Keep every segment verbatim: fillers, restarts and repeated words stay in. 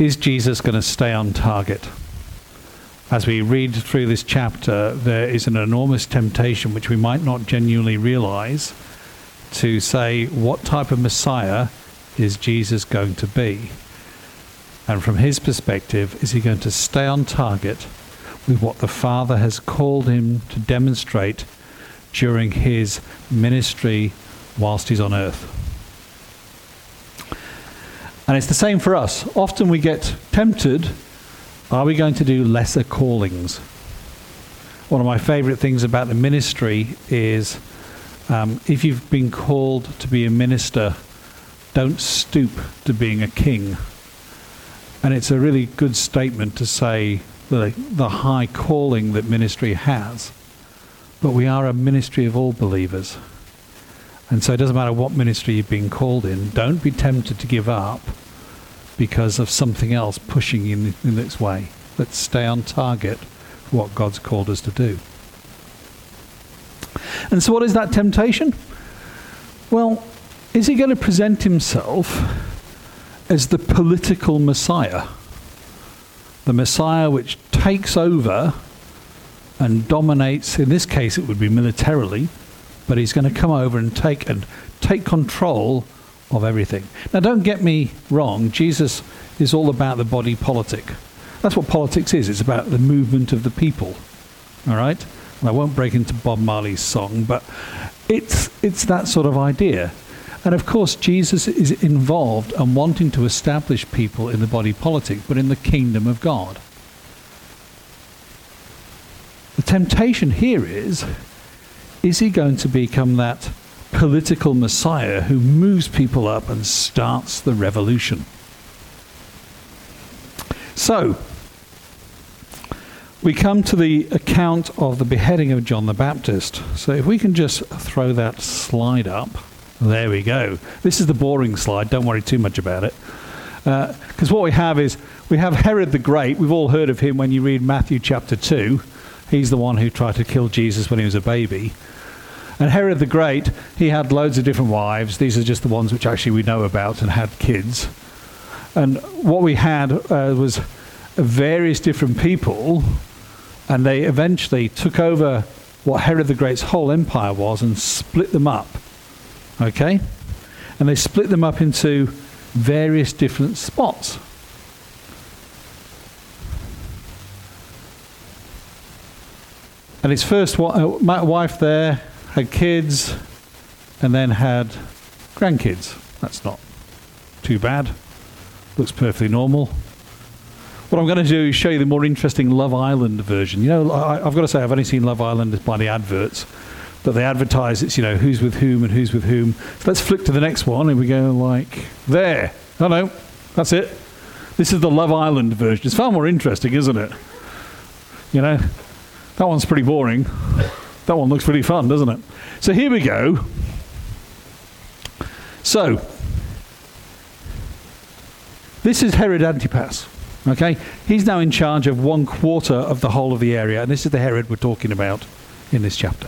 is Jesus going to stay on target? As we read through this chapter, there is an enormous temptation, which we might not genuinely realize, to say, what type of Messiah is Jesus going to be? And from his perspective, is he going to stay on target with what the Father has called him to demonstrate during his ministry whilst he's on earth? And it's the same for us. Often we get tempted, are we going to do lesser callings? One of my favourite things about the ministry is, um, if you've been called to be a minister, don't stoop to being a king. And it's a really good statement to say the, the high calling that ministry has. But we are a ministry of all believers. And so it doesn't matter what ministry you've been called in, don't be tempted to give up because of something else pushing you in, in its way. Let's stay on target for what God's called us to do. And so what is that temptation? Well, is he going to present himself as the political Messiah? The Messiah which takes over and dominates, in this case it would be militarily, but he's going to come over and take and take control of everything. Now don't get me wrong, Jesus is all about the body politic. That's what politics is, it's about the movement of the people. All right? And I won't break into Bob Marley's song, but it's it's that sort of idea. And of course Jesus is involved and wanting to establish people in the body politic, but in the kingdom of God. The temptation here is, is he going to become that political Messiah who moves people up and starts the revolution? So, we come to the account of the beheading of John the Baptist. So if we can just throw that slide up. There we go. This is the boring slide. Don't worry too much about it. Because uh, what we have is, we have Herod the Great. We've all heard of him when you read Matthew chapter two. He's the one who tried to kill Jesus when he was a baby. And Herod the Great, he had loads of different wives. These are just the ones which actually we know about and had kids. And what we had uh, was various different people, and they eventually took over what Herod the Great's whole empire was and split them up. Okay? And they split them up into various different spots. And his first wife there had kids and then had grandkids. That's not too bad. Looks perfectly normal. What I'm going to do is show you the more interesting Love Island version. You know, I, I've got to say, I've only seen Love Island by the adverts. But they advertise it's, you know, who's with whom and who's with whom. So let's flick to the next one and we go like, there. Oh no, that's it. This is the Love Island version. It's far more interesting, isn't it? You know, that one's pretty boring. That one looks pretty fun, doesn't it? So here we go. So, this is Herod Antipas. Okay, he's now in charge of one quarter of the whole of the area. And this is the Herod we're talking about in this chapter.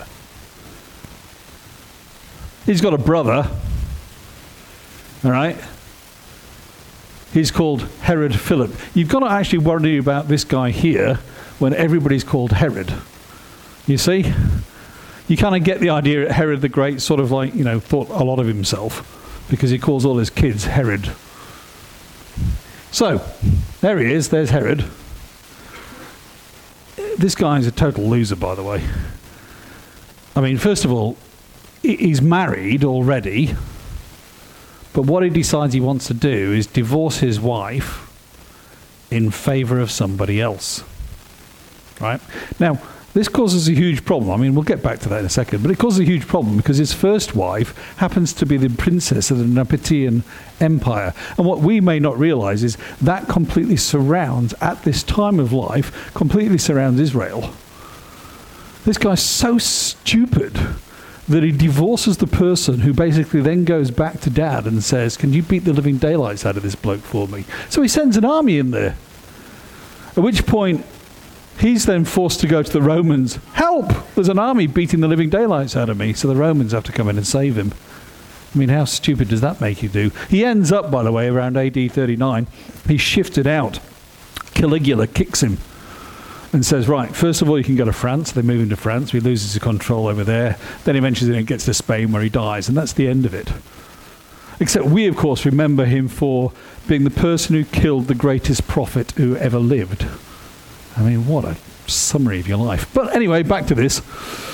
He's got a brother, all right? He's called Herod Philip. You've got to actually worry about this guy here when everybody's called Herod. You see? You kind of get the idea that Herod the Great sort of like, you know, thought a lot of himself because he calls all his kids Herod. So, there he is. There's Herod. This guy is a total loser, by the way. I mean, first of all, he's married already, but what he decides he wants to do is divorce his wife in favour of somebody else. Right? Now, this causes a huge problem. I mean, we'll get back to that in a second, but it causes a huge problem because his first wife happens to be the princess of the Nabatean Empire. And what we may not realise is that completely surrounds, at this time of life, completely surrounds Israel. This guy's so stupid that he divorces the person who basically then goes back to dad and says, can you beat the living daylights out of this bloke for me? So he sends an army in there. At which point, he's then forced to go to the Romans. Help! There's an army beating the living daylights out of me. So the Romans have to come in and save him. I mean, how stupid does that make you do? He ends up, by the way, around A D thirty-nine. He's shifted out. Caligula kicks him and says, right, first of all, you can go to France. They move him to France. He loses his control over there. Then eventually it gets to Spain where he dies, and that's the end of it. Except we, of course, remember him for being the person who killed the greatest prophet who ever lived. I mean, what a summary of your life. But anyway, back to this.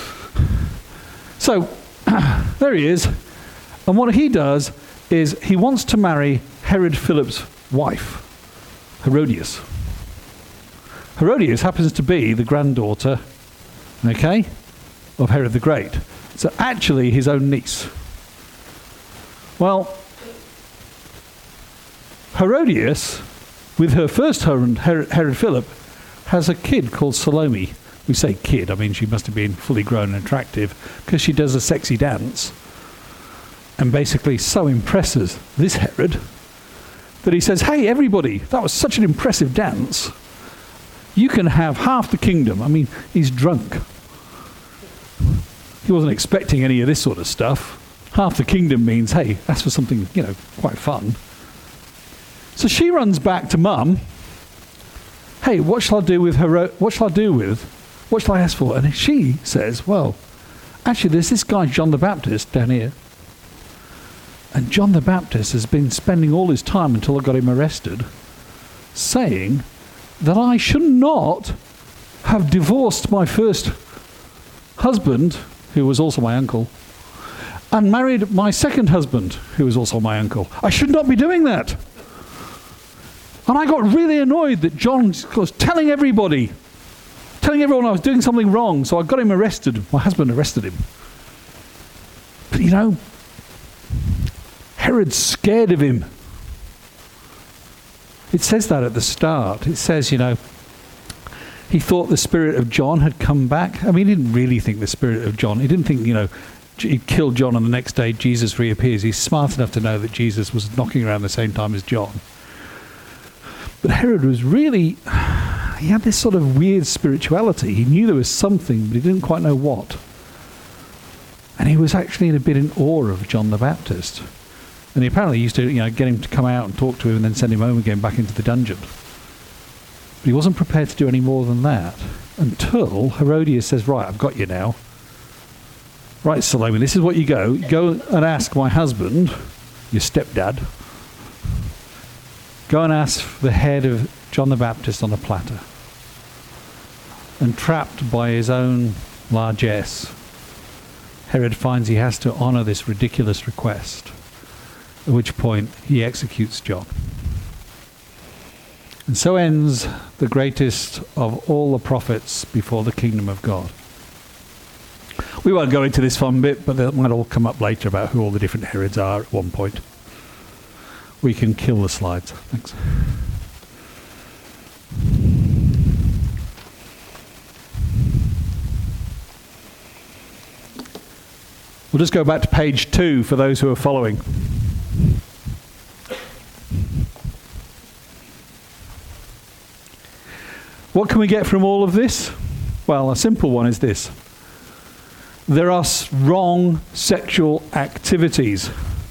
So, there he is. And what he does is he wants to marry Herod Philip's wife, Herodias. Herodias happens to be the granddaughter, okay, of Herod the Great. So actually his own niece. Well, Herodias, with her first husband, Herod, Herod Philip, has a kid called Salome. We say kid, I mean she must have been fully grown and attractive because she does a sexy dance and basically so impresses this Herod that he says, hey, everybody, that was such an impressive dance. You can have half the kingdom. I mean, he's drunk. He wasn't expecting any of this sort of stuff. Half the kingdom means, hey, that's for something, you know, quite fun. So she runs back to mum. Hey, what shall I do with her? What shall I do with? What shall I ask for? And she says, well, actually, there's this guy, John the Baptist, down here. And John the Baptist has been spending all his time until I got him arrested, saying that I should not have divorced my first husband, who was also my uncle, and married my second husband, who was also my uncle. I should not be doing that. And I got really annoyed that John was telling everybody, telling everyone I was doing something wrong, so I got him arrested. My husband arrested him. But you know, Herod's scared of him. It says that at the start. It says, you know, he thought the spirit of John had come back. I mean, he didn't really think the spirit of John. He didn't think, you know, he'd killed John and the next day Jesus reappears. He's smart enough to know that Jesus was knocking around the same time as John. But Herod was really, he had this sort of weird spirituality. He knew there was something, but he didn't quite know what. And he was actually in a bit in awe of John the Baptist. And he apparently used to, you know, get him to come out and talk to him and then send him home again back into the dungeon. But he wasn't prepared to do any more than that until Herodias says, right, I've got you now. Right, Salome, this is what you go. Go and ask my husband, your stepdad. Go and ask the head of John the Baptist on a platter. And trapped by his own largesse, Herod finds he has to honour this ridiculous request. At which point he executes John. And so ends the greatest of all the prophets before the kingdom of God. We won't go into this fun bit, but that might all come up later about who all the different Herods are at one point. We can kill the slides. Thanks. We'll just go back to page two for those who are following. What can we get from all of this? Well, a simple one is this. There are wrong sexual activities.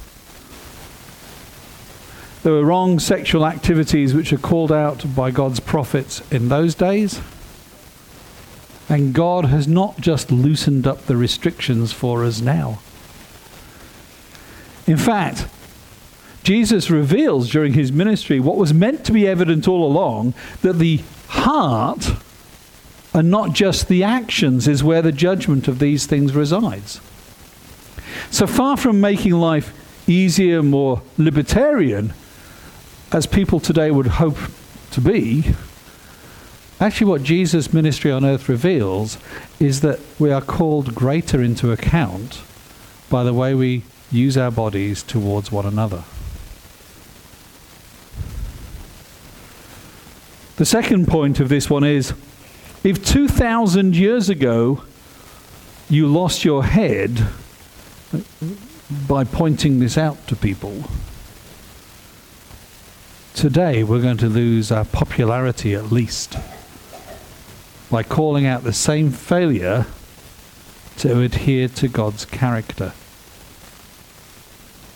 There were wrong sexual activities which are called out by God's prophets in those days. And God has not just loosened up the restrictions for us now. In fact, Jesus reveals during his ministry what was meant to be evident all along, that the heart and not just the actions is where the judgment of these things resides. So far from making life easier, more libertarian, as people today would hope to be, actually what Jesus' ministry on earth reveals is that we are called greater into account by the way we use our bodies towards one another. The second point of this one is, if two thousand years ago you lost your head by pointing this out to people, today we're going to lose our popularity at least by calling out the same failure to adhere to God's character.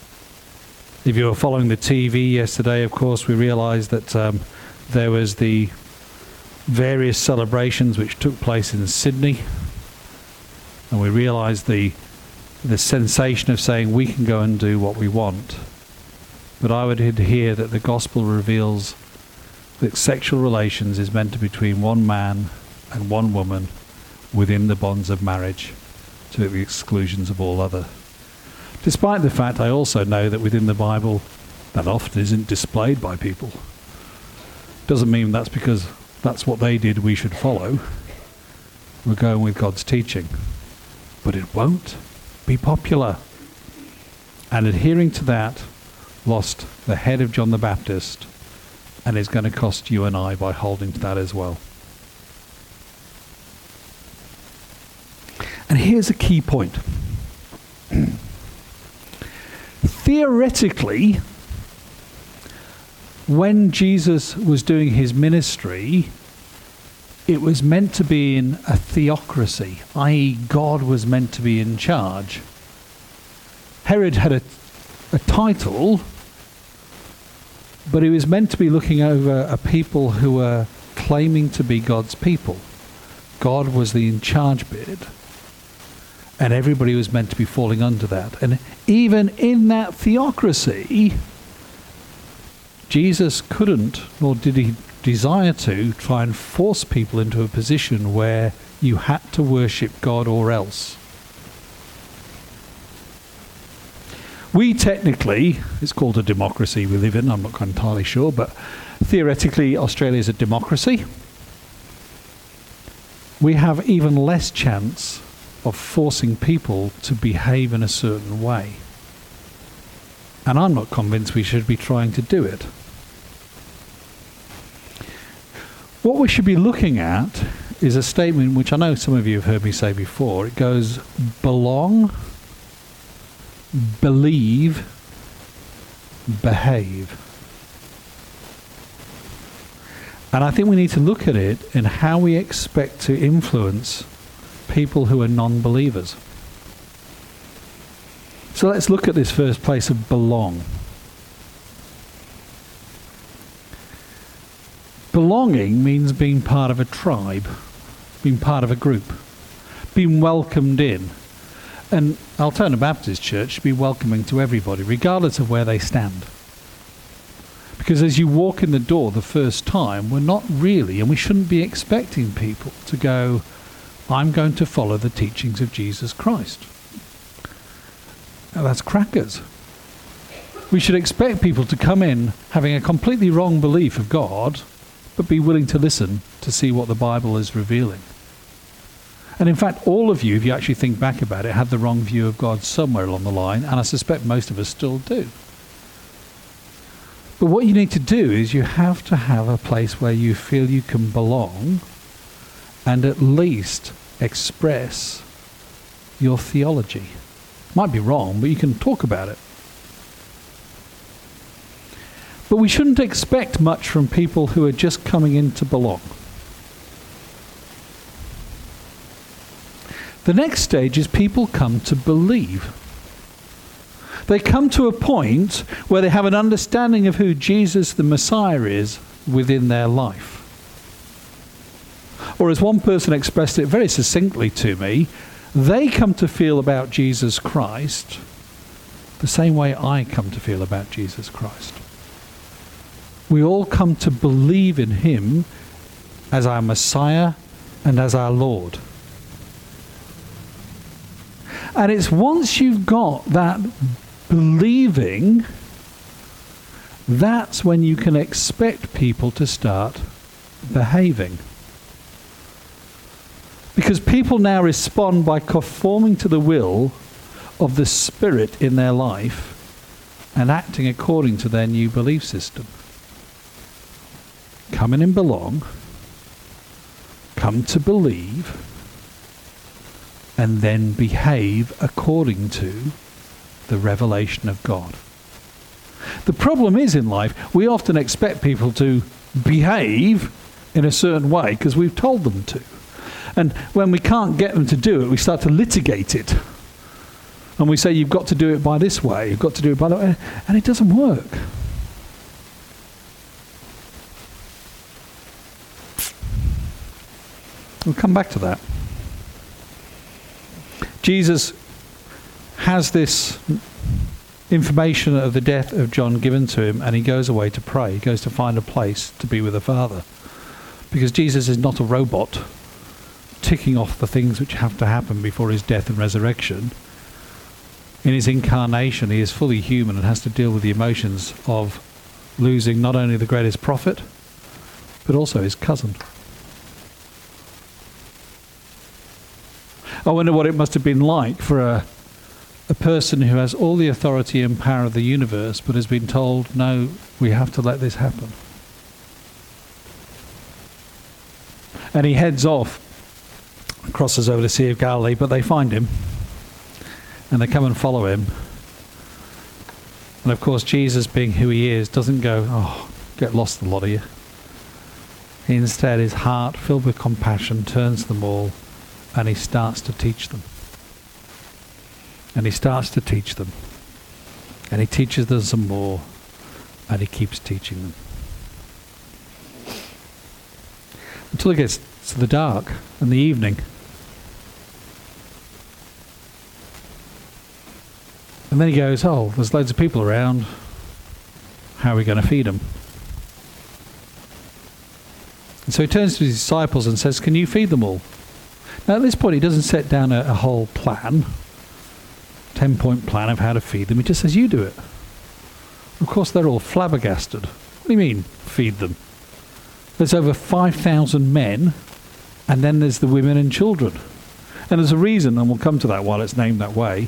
If you were following the T V yesterday, of course, we realised that um, there was the various celebrations which took place in Sydney, and we realised the the sensation of saying we can go and do what we want. But I would adhere that the gospel reveals that sexual relations is meant to be between one man and one woman within the bonds of marriage, to the exclusions of all other. Despite the fact I also know that within the Bible that often isn't displayed by people. Doesn't mean that's because that's what they did we should follow. We're going with God's teaching. But it won't be popular. And adhering to that lost the head of John the Baptist, and is going to cost you and I by holding to that as well. And here's a key point. Theoretically, when Jesus was doing his ministry, it was meant to be in a theocracy, that is God was meant to be in charge. Herod had a, a title, but he was meant to be looking over a people who were claiming to be God's people. God was the in charge bit, and everybody was meant to be falling under that. And even in that theocracy, Jesus couldn't, nor did he desire to, try and force people into a position where you had to worship God or else. We technically, it's called a democracy we live in, I'm not entirely sure, but theoretically Australia is a democracy. We have even less chance of forcing people to behave in a certain way. And I'm not convinced we should be trying to do it. What we should be looking at is a statement which I know some of you have heard me say before. It goes, belong, believe, behave. And I think we need to look at it in how we expect to influence people who are non-believers. So let's look at this first place of belong. Belonging means being part of a tribe, being part of a group, being welcomed in. And Altona Baptist Church should be welcoming to everybody, regardless of where they stand. Because as you walk in the door the first time, we're not really, and we shouldn't be expecting people to go, I'm going to follow the teachings of Jesus Christ. Now, that's crackers. We should expect people to come in having a completely wrong belief of God, but be willing to listen to see what the Bible is revealing. And in fact, all of you, if you actually think back about it, had the wrong view of God somewhere along the line, and I suspect most of us still do. But what you need to do is you have to have a place where you feel you can belong and at least express your theology. Might be wrong, but you can talk about it. But we shouldn't expect much from people who are just coming in to belong. The next stage is people come to believe. They come to a point where they have an understanding of who Jesus the Messiah is within their life. Or as one person expressed it very succinctly to me, they come to feel about Jesus Christ the same way I come to feel about Jesus Christ. We all come to believe in him as our Messiah and as our Lord. And it's once you've got that believing, that's when you can expect people to start behaving. Because people now respond by conforming to the will of the Spirit in their life and acting according to their new belief system. Come in and belong, come to believe, and then behave according to the revelation of God. The problem is in life, we often expect people to behave in a certain way because we've told them to. And when we can't get them to do it, we start to litigate it. And we say, you've got to do it by this way, you've got to do it by that way, and it doesn't work. We'll come back to that. Jesus has this information of the death of John given to him, and he goes away to pray. He goes to find a place to be with the Father. Because Jesus is not a robot ticking off the things which have to happen before his death and resurrection. In his incarnation, he is fully human and has to deal with the emotions of losing not only the greatest prophet, but also his cousin. I wonder what it must have been like for a, a person who has all the authority and power of the universe, but has been told, no, we have to let this happen. And he heads off, crosses over the Sea of Galilee, but they find him, and they come and follow him. And of course, Jesus, being who he is, doesn't go, oh, get lost, the lot of you. He instead, his heart, filled with compassion, turns them all, and he starts to teach them. And he starts to teach them. And he teaches them some more, and he keeps teaching them. Until it gets to the dark and the evening. And then he goes, oh, there's loads of people around. How are we going to feed them? And so he turns to his disciples and says, can you feed them all? Now at this point he doesn't set down a, a whole plan, ten-point plan of how to feed them. He just says, you do it. Of course they're all flabbergasted. What do you mean, feed them? There's over five thousand men, and then there's the women and children. And there's a reason, and we'll come to that while it's named that way.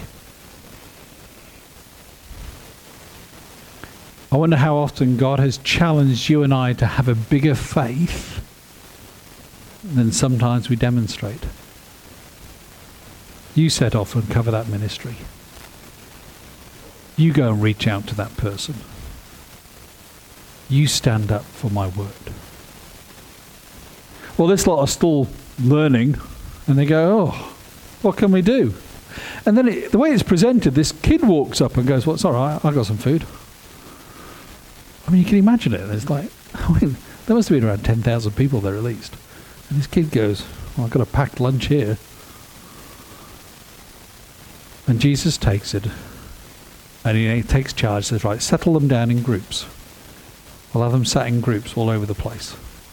I wonder how often God has challenged you and I to have a bigger faith than sometimes we demonstrate. You set off and cover that ministry. You go and reach out to that person. You stand up for my word. Well, this lot are still learning, and they go, oh, what can we do? And then it, the way it's presented, this kid walks up and goes, well, it's all right, I got some food. I mean, you can imagine it. There's like, I mean, there must have been around ten thousand people there at least. And this kid goes, well, I've got a packed lunch here. And Jesus takes it, and he takes charge, says, right, settle them down in groups. I'll have them sat in groups all over the place.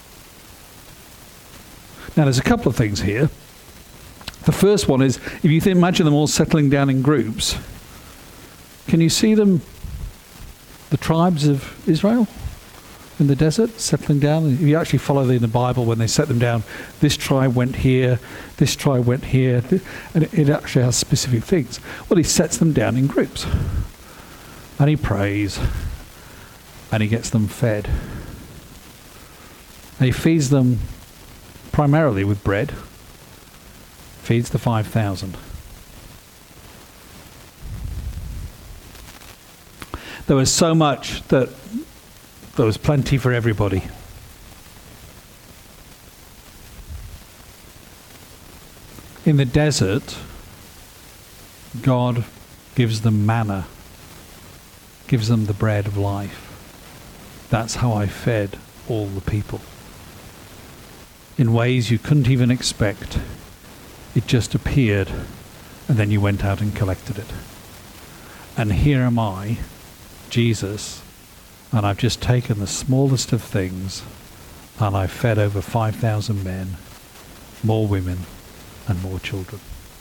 Now, there's a couple of things here. The first one is, if you think, imagine them all settling down in groups, can you see them, the tribes of Israel in the desert, settling down? If you actually follow in the Bible, when they set them down, this tribe went here, this tribe went here, and it, it actually has specific things. Well, he sets them down in groups, and he prays, and he gets them fed. And he feeds them primarily with bread, feeds the five thousand. There was so much that there was plenty for everybody. In the desert, God gives them manna, gives them the bread of life. That's how I fed all the people. In ways you couldn't even expect. It just appeared, and then you went out and collected it. And here am I, Jesus, and I've just taken the smallest of things, and I've fed over five thousand men, more women, and more children.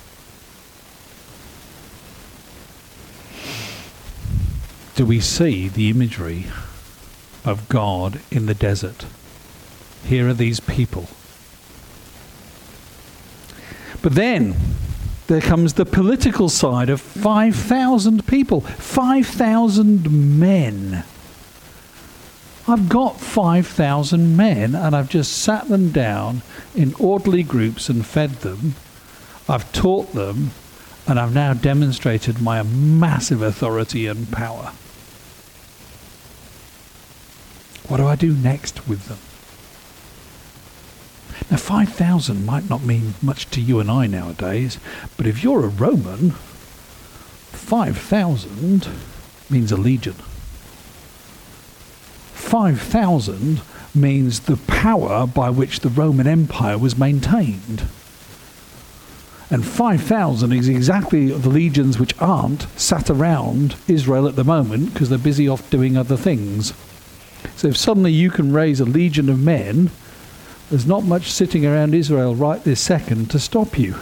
Do we see the imagery of God in the desert? Here are these people. But then there comes the political side of five thousand people, five thousand men. I've got five thousand men, and I've just sat them down in orderly groups and fed them. I've taught them, and I've now demonstrated my massive authority and power. What do I do next with them? Now, five thousand might not mean much to you and I nowadays, but if you're a Roman, five thousand means a legion. five thousand means the power by which the Roman Empire was maintained. And five thousand is exactly the legions which aren't sat around Israel at the moment because they're busy off doing other things. So if suddenly you can raise a legion of men, there's not much sitting around Israel right this second to stop you.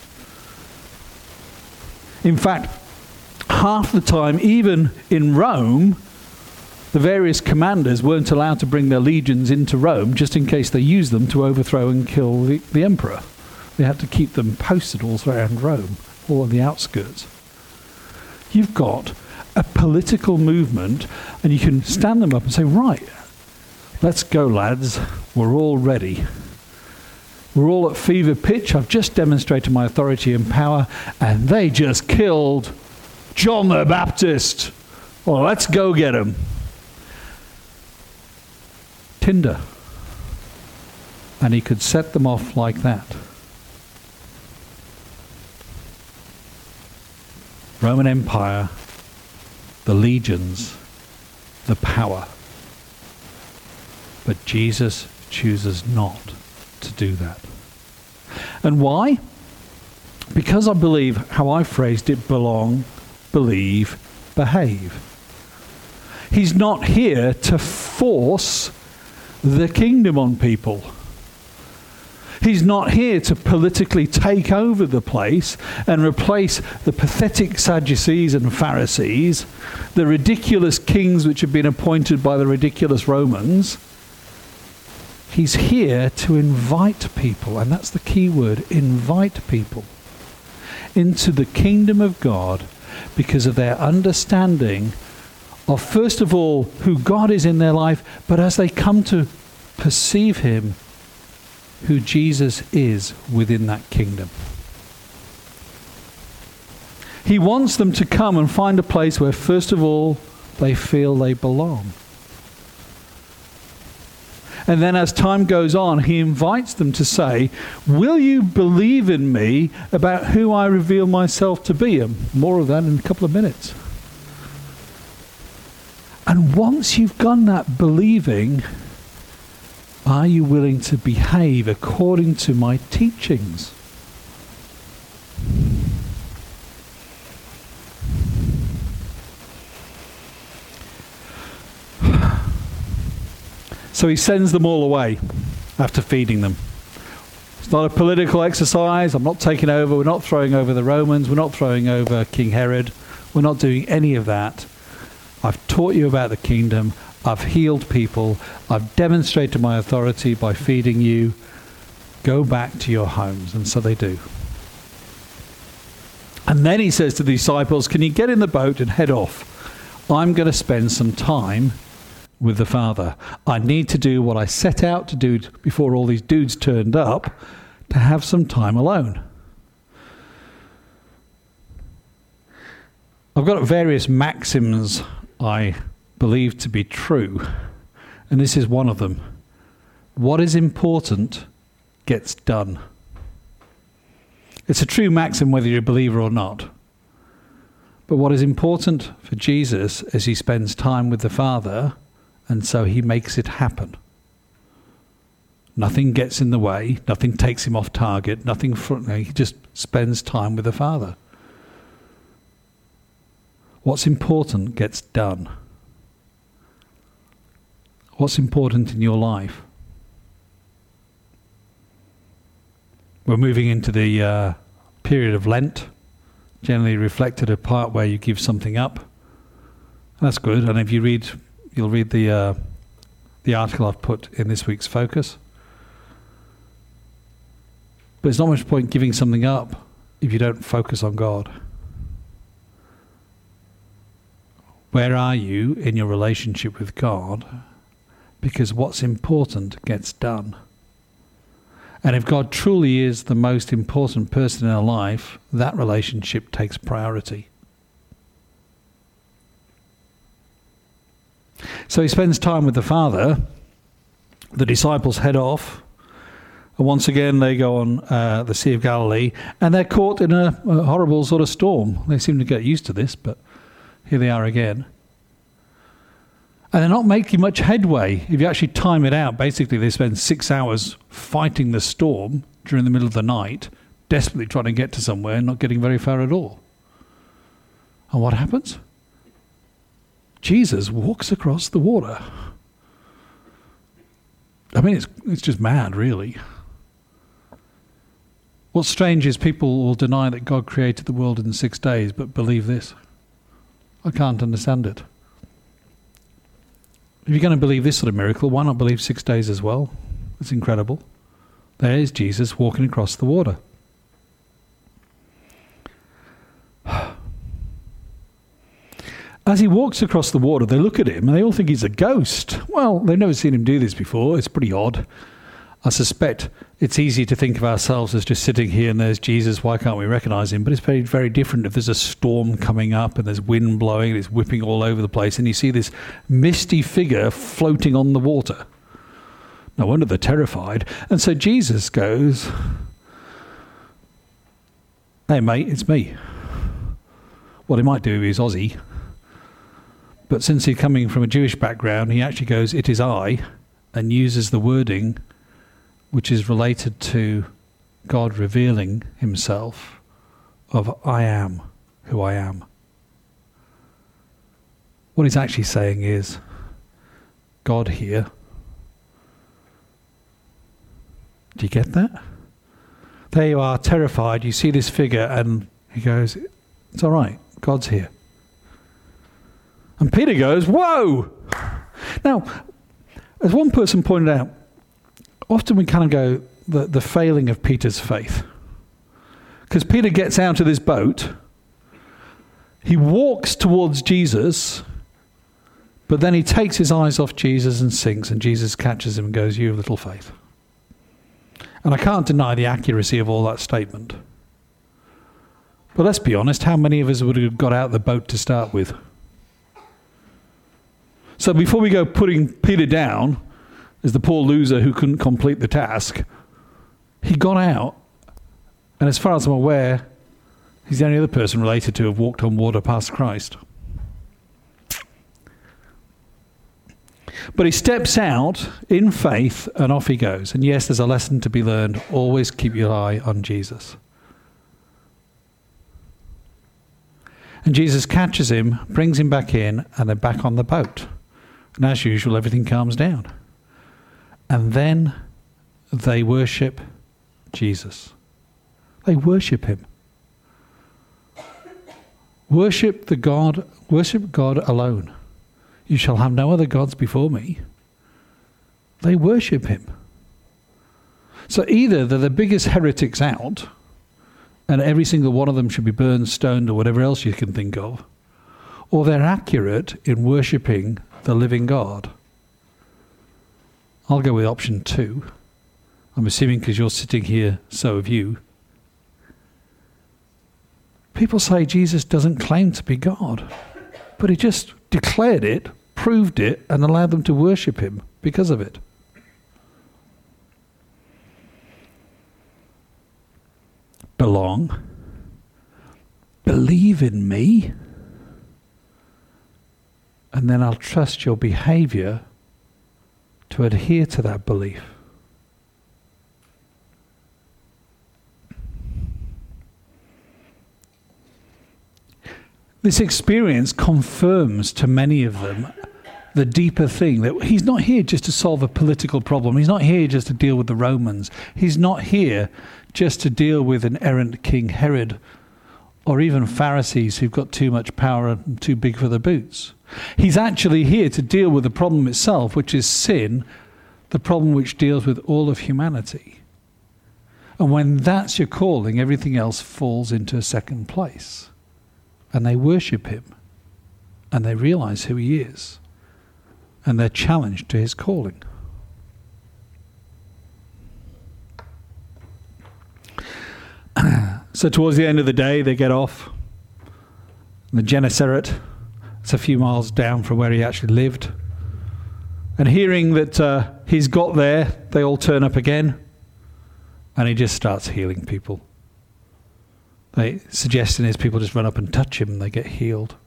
In fact, half the time, even in Rome, the various commanders weren't allowed to bring their legions into Rome just in case they used them to overthrow and kill the, the emperor. They had to keep them posted all around Rome, all on the outskirts. You've got a political movement, and you can stand them up and say, right, let's go, lads. We're all ready. We're all at fever pitch. I've just demonstrated my authority and power, and they just killed John the Baptist. Well, let's go get him. Tinder. And he could set them off like that. Roman Empire, the legions, the power. But Jesus chooses not to do that. And why? Because I believe how I phrased it: belong, believe, behave. He's not here to force the kingdom on people. He's not here to politically take over the place and replace the pathetic Sadducees and Pharisees, the ridiculous kings which have been appointed by the ridiculous Romans. He's here to invite people, and that's the key word, invite people, into the kingdom of God because of their understanding of, first of all, who God is in their life, but as they come to perceive him, who Jesus is within that kingdom. He wants them to come and find a place where, first of all, they feel they belong. And then as time goes on, he invites them to say, will you believe in me about who I reveal myself to be? And more of that in a couple of minutes. And once you've done that believing, are you willing to behave according to my teachings? So he sends them all away after feeding them. It's not a political exercise. I'm not taking over. We're not throwing over the Romans. We're not throwing over King Herod. We're not doing any of that. I've taught you about the kingdom. I've healed people. I've demonstrated my authority by feeding you. Go back to your homes. And so they do. And then he says to the disciples, can you get in the boat and head off? I'm going to spend some time with the Father. I need to do what I set out to do before all these dudes turned up, to have some time alone. I've got various maxims I believe to be true, and this is one of them. What is important gets done. It's a true maxim whether you're a believer or not. But what is important for Jesus is he spends time with the Father, and so he makes it happen. Nothing gets in the way, nothing takes him off target, nothing front, he just spends time with the Father. What's important gets done. What's important in your life? We're moving into the uh, period of Lent, generally reflected a part where you give something up. That's good, and if you read, you'll read the uh, the article I've put in this week's Focus. But there's not much point giving something up if you don't focus on God. Where are you in your relationship with God? Because what's important gets done. And if God truly is the most important person in our life, that relationship takes priority. So he spends time with the Father. The disciples head off. And once again, they go on uh, the Sea of Galilee, and they're caught in a, a horrible sort of storm. They seem to get used to this, but here they are again. And they're not making much headway. If you actually time it out, basically they spend six hours fighting the storm during the middle of the night, desperately trying to get to somewhere and not getting very far at all. And what happens? Jesus walks across the water. I mean, it's it's just mad, really. What's strange is people will deny that God created the world in six days, but believe this. I can't understand it. If you're going to believe this sort of miracle, why not believe six days as well? It's incredible. There is Jesus walking across the water. As he walks across the water, they look at him and they all think he's a ghost. Well, they've never seen him do this before. It's pretty odd. I suspect it's easy to think of ourselves as just sitting here and there's Jesus. Why can't we recognize him? But it's very, very different if there's a storm coming up and there's wind blowing and it's whipping all over the place and you see this misty figure floating on the water. No wonder they're terrified. And so Jesus goes, "Hey, mate, it's me." What he might do is Aussie. But since he's coming from a Jewish background, he actually goes, "It is I," and uses the wording which is related to God revealing himself of "I am who I am." What he's actually saying is, God here. Do you get that? There you are, terrified. You see this figure and he goes, "It's all right, God's here." And Peter goes, "Whoa!" Now, as one person pointed out, often we kind of go, the, the failing of Peter's faith. Because Peter gets out of this boat, he walks towards Jesus, but then he takes his eyes off Jesus and sinks, and Jesus catches him and goes, "You have little faith." And I can't deny the accuracy of all that statement. But let's be honest, how many of us would have got out of the boat to start with? So before we go putting Peter down as the poor loser who couldn't complete the task, he got out, and as far as I'm aware, he's the only other person related to have walked on water past Christ. But he steps out in faith and off he goes. And yes, there's a lesson to be learned. Always keep your eye on Jesus. And Jesus catches him, brings him back in, and they're back on the boat. And as usual, everything calms down. And then they worship Jesus. They worship him. Worship the God, worship God alone. "You shall have no other gods before me." They worship him. So either they're the biggest heretics out, and every single one of them should be burned, stoned, or whatever else you can think of, or they're accurate in worshipping the living God. I'll go with option two. I'm assuming because you're sitting here, so have you. People say Jesus doesn't claim to be God, but he just declared it, proved it, and allowed them to worship him because of it. Belong. Believe in me, and then I'll trust your behavior to adhere to that belief. This experience confirms to many of them the deeper thing, that he's not here just to solve a political problem. He's not here just to deal with the Romans. He's not here just to deal with an errant King Herod or even Pharisees who've got too much power and too big for their boots. He's actually here to deal with the problem itself, which is sin, the problem which deals with all of humanity. And when that's your calling, everything else falls into a second place. And they worship him. And they realize who he is. And they're challenged to his calling. So towards the end of the day, they get off. The Gennesaret, it's a few miles down from where he actually lived. And hearing that uh, he's got there, they all turn up again. And he just starts healing people. The suggestion is people just run up and touch him and they get healed.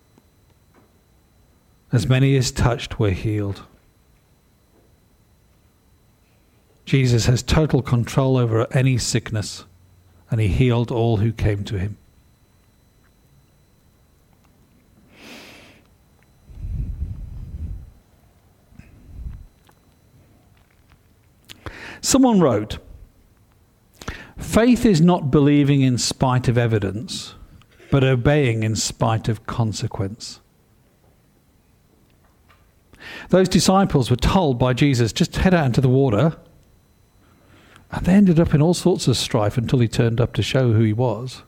As many as touched were healed. Jesus has total control over any sickness, and he healed all who came to him. Someone wrote, "Faith is not believing in spite of evidence, but obeying in spite of consequence." Those disciples were told by Jesus, just head out into the water. And they ended up in all sorts of strife until he turned up to show who he was.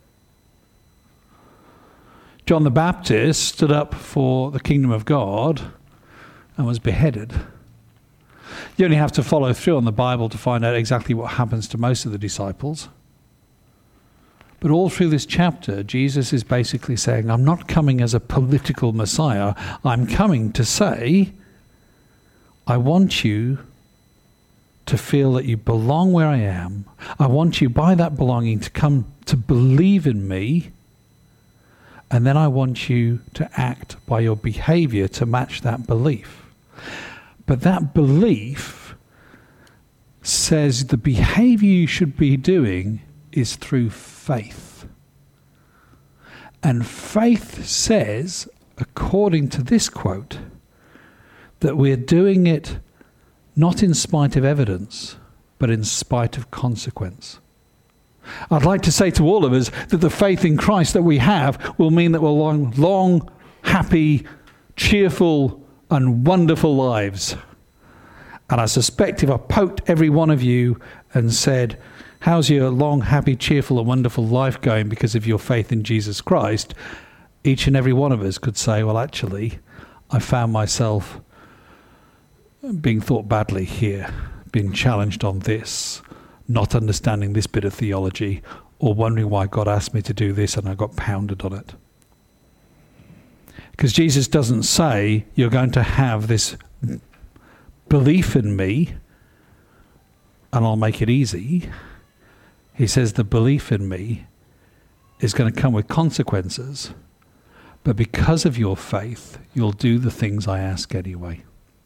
John the Baptist stood up for the kingdom of God and was beheaded. You only have to follow through on the Bible to find out exactly what happens to most of the disciples. But all through this chapter, Jesus is basically saying, I'm not coming as a political Messiah. I'm coming to say, I want you to feel that you belong where I am. I want you, by that belonging, to come to believe in me. And then I want you to act by your behavior to match that belief. But that belief says the behavior you should be doing is through faith. And faith says, according to this quote, that we're doing it not in spite of evidence, but in spite of consequence. I'd like to say to all of us that the faith in Christ that we have will mean that we'll long, long, happy, cheerful, and wonderful lives. And I suspect if I poked every one of you and said, how's your long, happy, cheerful, and wonderful life going because of your faith in Jesus Christ? Each and every one of us could say, well, actually, I found myself being thought badly here, being challenged on this, not understanding this bit of theology, or wondering why God asked me to do this and I got pounded on it. Because Jesus doesn't say you're going to have this belief in me and I'll make it easy. He says the belief in me is going to come with consequences, but because of your faith, you'll do the things I ask anyway.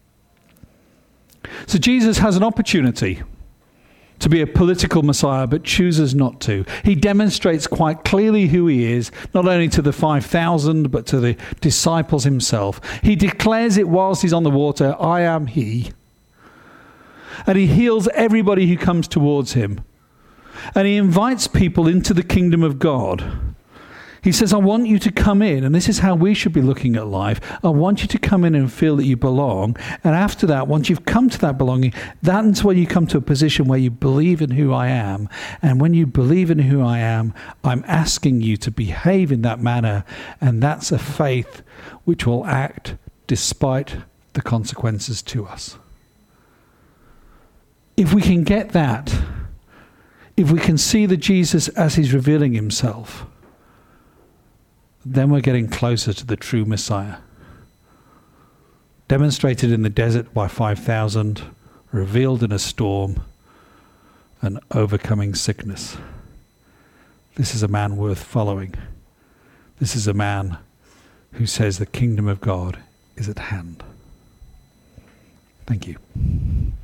So Jesus has an opportunity to be a political Messiah, but chooses not to. He demonstrates quite clearly who he is, not only to the five thousand, but to the disciples himself. He declares it whilst he's on the water, I am he. And he heals everybody who comes towards him. And he invites people into the kingdom of God. He says, I want you to come in, and this is how we should be looking at life. I want you to come in and feel that you belong. And after that, once you've come to that belonging, that's when you come to a position where you believe in who I am. And when you believe in who I am, I'm asking you to behave in that manner. And that's a faith which will act despite the consequences to us. If we can get that, if we can see the Jesus as he's revealing himself, then we're getting closer to the true Messiah. Demonstrated in the desert by five thousand, revealed in a storm, and overcoming sickness. This is a man worth following. This is a man who says the kingdom of God is at hand. Thank you.